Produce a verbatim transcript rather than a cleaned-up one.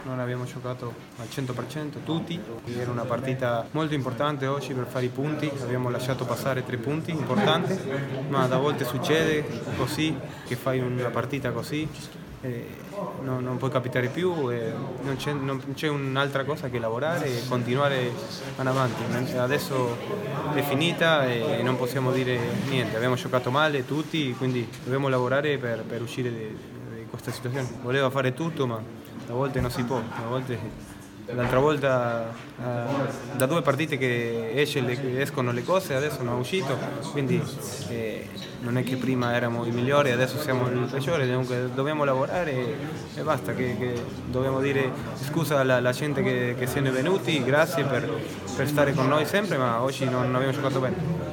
Non abbiamo giocato al cento per cento tutti, era una partita molto importante oggi per fare i punti, abbiamo lasciato passare tre punti importanti, ma a volte succede così, che fai una partita così, eh, non, non può capitare più, eh, non, c'è, non c'è un'altra cosa che lavorare e continuare avanti. Adesso è finita e non possiamo dire niente, abbiamo giocato male tutti, quindi dobbiamo lavorare per, per uscire da questa situazione. Voleva fare tutto, ma a volte non si può, a volte, l'altra volta uh, da due partite che esce le, escono le cose, adesso non è uscito, quindi eh, non è che prima eravamo i migliori, adesso siamo i peggiori, dunque dobbiamo lavorare e, e basta, che, che dobbiamo dire scusa alla, alla gente che, che siano venuti, grazie per, per stare con noi sempre, ma oggi non, non abbiamo giocato bene.